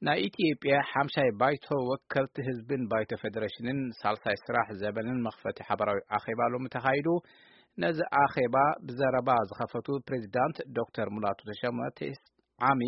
ኢትዮጵያ ሓምሻይ ባይቶ ወከልቲ ህዝብን ባይቶ ፌደሬሽንን ሳልሳይ ስራሕ ዘበንን መኽፈቲ ሓበራዊ አኼባሎም ተኻይዱ ነዚ አኼባ ብዘረባ ዝኸፈቱ ፕሬዝዳንት ዶክተር ሙላቱ ተሾመ ዓሚ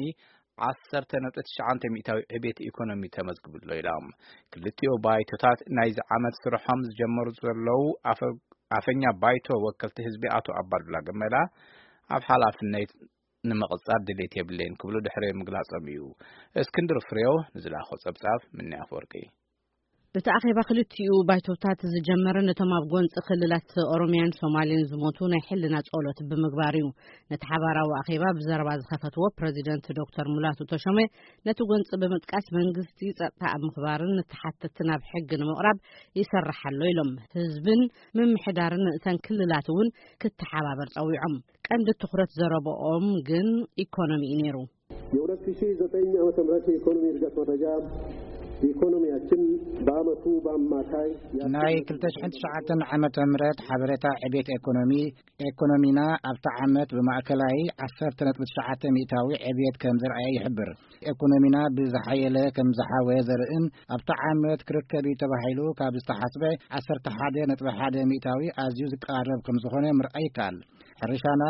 10.9 ሚእታዊ ዕቤት ኢኮኖሚ ተመዝግብሎ ኢሎም ክልቲኦ ባይቶታት ናይዚ ዓመት ስራሖም ዝጀመሩ ዘለው አፈኛ ባይቶ ወከልቲ ህዝቢ አቶ አባዱላ ገመዳ ኣብ ሓላፍነት ንመቕጻር ድሌት የብለን ክብሉ ድሕሪ ምግላጾም እዩ እስክንድር ፍሬው ንዝላኾ ጸብጻብ ምን ያፈርቂ እቲ አኼባ ክልቲኡ ባይቶታት ዝጀመረ ነቶም ኣብ ጎንፂ ክልላት ኦሮሚያን ሶማሌን ዝሞቱ ናይ ሕልና ጸሎት ብምግባር እዩ ነቲ ሓባራዊ አኼባ ብዘረባ ዝኸፈትዎ ፕሬዚደንት ዶክተር ሙላቱ ተሾመ ነቲ ጎንፂ ብምጥቃስ መንግስቲ ጸጥታ ኣብ ምኽባርን ተሓተቲ ናብ ሕጊ ንምቕራብ ይሰርሓሎ ኢሎም ህዝብን ምምሕዳርን እተን ክልላት እውን ክትሓባበር ጸዊዖም ቀንዲ ትኹረት ዘረብኦም ግን ኢኮኖሚ ነይሩ የ2009 ዓመተ ምህረት ኢኮኖሚ እድገት መረጃ ኢኮኖሚያችን በአመቱ በአማካይ ናይ 2009 ዓመተ ምህረት ሓበሬታ ዕቤት ኢኮኖሚና ኣብታ ዓመት በማእከላይ 10.9 ሚእታዊ ዕቤት ከም ዘርአየ ይሕብር ኢኮኖሚና ብዝሓየለ ከም ዝሓወየ ዘርእን ኣብታ ዓመት ክርከብ ተባሂሉ ካብ ዝተሓስበ 11.1 ሚእታዊ ኣዝዩ ዝቀራረብ ከም ዝኾነ ምርኣይ ይከኣል ሕርሻና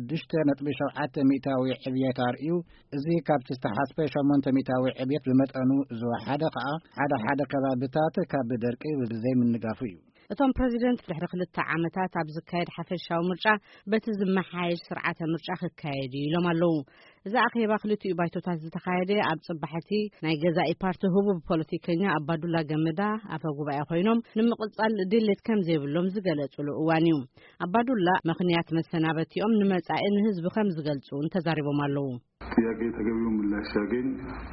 6.7 ሚእታዊ ዕብየት ኣርእዩ እዚ ካብ ዝተሓስበ 8 ሚእታዊ ዕብየት ብመጠኑ ዝወሓደ ሓደ ከባቢታት ካብ ደርቂ ብዘይ ምንጋፉ እዩ እቶም ፕሬዚደንት ድሕሪ 2 ዓመታት ኣብ ዝካየድ ሓፈሻዊ ምርጫ በቲ ዝመሓየሽ ስርዓተ ምርጫ ክካየድ ኢሎም ኣለው እዚ አኼባ ክልቲኡ ባይቶታት ዝተካየደ ኣብ ጽባሕቲ ናይ ገዛኢ ፓርቲ ህቡብ ፖለቲከኛ አባዱላ ገመዳ ኣፈ ጉባኤ ኮይኖም ንምቕጻል ድሌት ከም ዘይብሎም ዝገለጹሉ እዋን እዩ አባዱላ ምኽንያት መሰናበቲኦም ንመጻኢ ንህዝቢ ከም ዝገልጹ ተዛሪቦም ኣለው ጥያቄ ተገቢው ምላሽ ያገኝ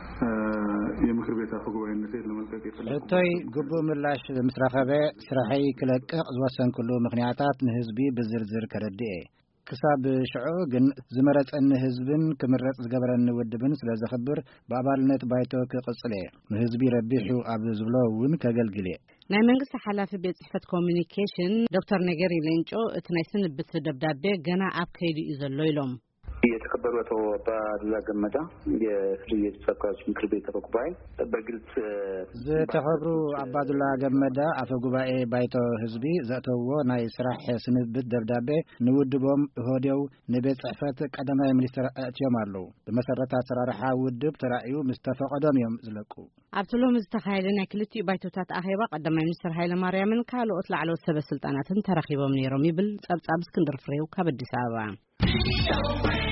የምክር ቤት አፈ ጉባኤነት ለመልቀቅ እቶይ ግቡእ ምላሽ ምስረኸበ ስራሕይ ክለቅቕ ዝወሰንኩሉ ምኽንያታት ንህዝቢ ብዝርዝር ከረድኤ ክሳብ ሽዑ ግን ዝመረጸኒ ህዝብን ክምረጽ ዝገበረኒ ውድብን ስለ ዝኽብር በአባልነት ባይቶ ክቕጽል ንህዝቢ ረቢሑ ኣብ ዝብሎ እውን ከገልግል ናይ መንግስቲ ሓላፊ ቤት ጽሕፈት ኮሚኒኬሽን ዶክተር ነገሪ ሌንጮ እቲ ናይ ስንብት ደብዳቤ ገና ኣብ ከይዲ እዩ ዘሎ ኢሎም የተከበሩ አቶ አባዱላ ገመዳ የክልል ተወካዮች ምክር ቤት አፈ ጉባኤ በግልጽ ዝተኸብሩ አባዱላ ገመዳ አፈ ጉባኤ ባይቶ ህዝቢ ዘእተውዎ ናይ ስራሕ ስንብት ደብዳቤ ንውድቦም ሆዴው ንቤት ጽሕፈት ቀዳማይ ሚኒስትር ኣትዮም ኣለው ብመሰረት አሰራርሓ ውድብ ተራእዩ ምስተፈቀዶም እዮም ዝለቁ ኣብቲ ሎሚ ዝተኻየደ ናይ ክልቲኡ ባይቶታት አኼባ ቀዳማይ ሚኒስትር ሃይለማርያምን ካልኦት ላዕለዎት ሰበስልጣናትን ተረኺቦም ነይሮም ይብል ጸብጻብ እስክንድር ፍሬው ካብ አዲስ አበባ